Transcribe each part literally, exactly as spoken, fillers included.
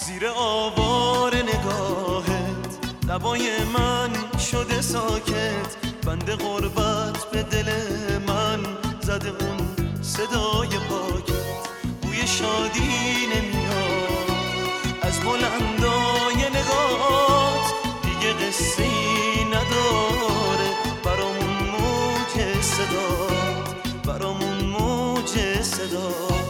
زیر آوار نگاهت لبای من شده ساکت، بند غربت به دل من زده اون صدای پاکت. بوی شادی نمیاد از بلندای نگات، دیگه قصه‌ای نداره برامون موج صدات، برامون موج صدات.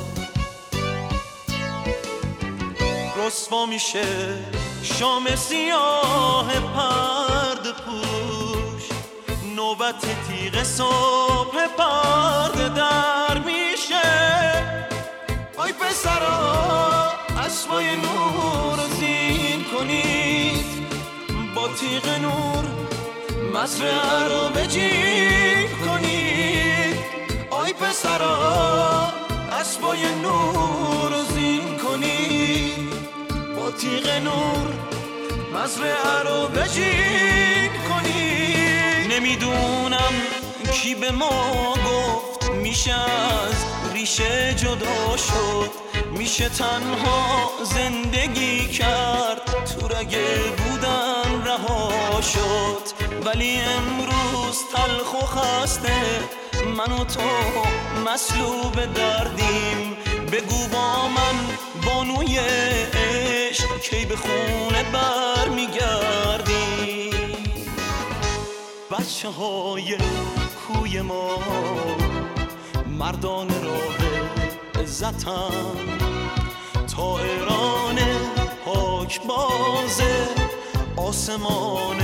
رسوا میشه شام سیاه پرده پوش، نوبت تیغ صبح پرده در میشه. آی پسرا اسبای نور زین کنید، با تیغ نور مزرعه رو بجین کنید. آی پسرا اسبای نور زین کنید، با تیغ نور مزرعه رو بجین کنید. نمیدونم کی به ما گفت میشه از ریشه جدا شد، میشه تنها زندگی کرد، تو رگه بودن رها شد. ولی امروز تلخ و خسته من و تو مسلوب دردیم، بگو با من بانوی عشق کی به خونه بر میگردی. بچه های کوی ما مردان راه عزتن، طائران پاک بازه آسمان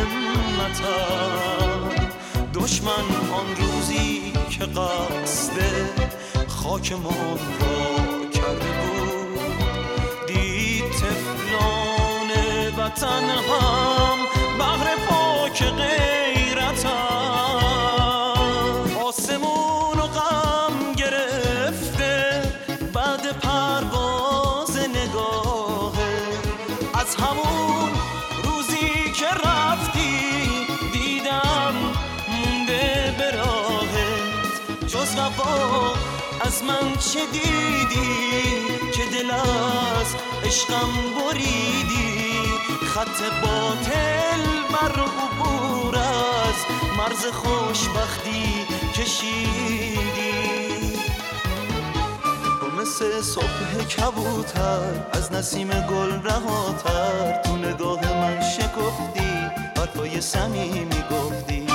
همتن. دشمن آن روزی که قصد خاکمان را کرده بود، دید طفلان وطن هم بحر پاک غیرتن. آسمون و غم گرفته بعد پرواز نگاهه، از همون روزی که رفتی دیدم مونده به راهت. جز وفا از من چه دیدی که دل از عشقم بریدی؟ خط باطل بر عبور از مرز خوشبختی کشیدی. تو مثل صبح کبوتر از نسیم گل رهاتر، تو نگاه من شکفتی حرفای صمیمی گفتی.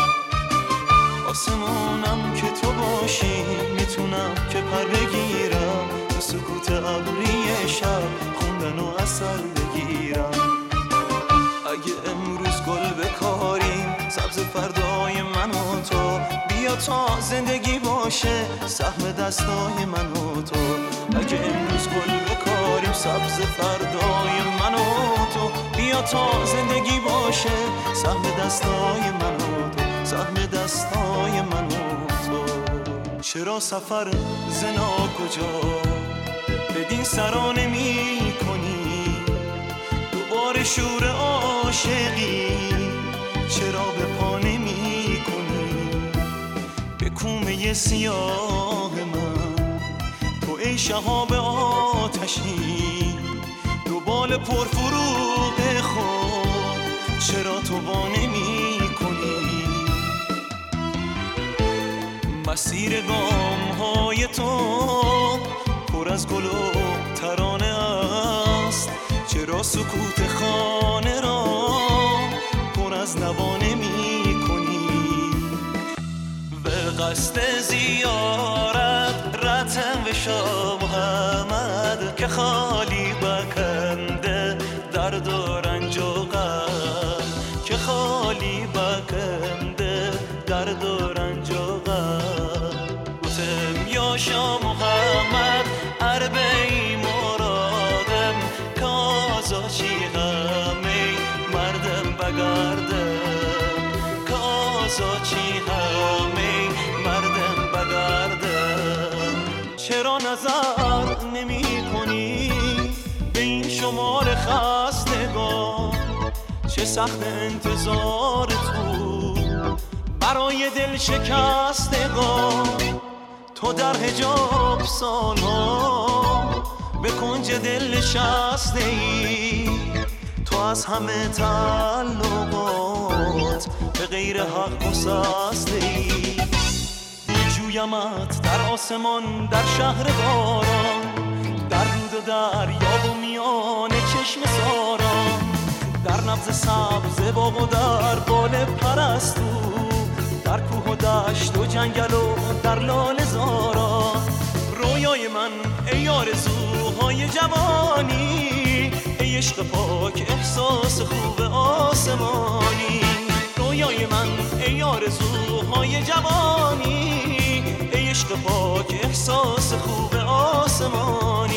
آسمونم که تو باشی میتونم که پر بگیرم، تو سکوت ابری شب خوندن و اثر بگیرم. اگه امروز گل بکاریم سبز فردای من و تو، بیا تا زندگی باشه سهم دستای من و تو. اگه امروز گل بکاریم سبز فردای من و تو، بیا تا زندگی باشه سهم دستای من و تو، سهم دستای من و تو. چرا سفر زنا کجا بدین سرا نمی کنی؟ دوباره شور عاشقی چرا به پا نمی کنی؟ به کومه سیاه من تو ای شهاب آتشی، دو بال پرفروغ خود چرا تو با نمی کنی؟ مسیر گام های تو پر از گل و ترانه است، چرا سکوت خانه را پر از نوا نمی کنی؟ به قصد زیارت رتم و شاه محمد که خالی بکنده درد و رنج و غم، که خالی بکنده درد و رنج و غم. گفتم یا شاه محمد عربی مرادم، کازا چی غمی مردم بگردم، کازا چی غمی مردم بگردم. چرا نظر نمی کنی به این شمار خستگان؟ چه سخت انتظار تو برای دل شکستگان. تو در حجاب سالها به کنج دل نشسته ای، تو از همه تعلقات به غیر حق گسسته ای. جویمت در آسمان، در شهر باران، در رود و دریا و میان چشم ساران، در نبض سبز باغ و در بال پرستو، در کوه و دشت و جنگل و در لاله زارا. رویای من ای آرزوهای جوانی، ای عشق پاک احساس خوب آسمانی. رویای من ای آرزوهای جوانی، ای عشق پاک احساس خوب آسمانی.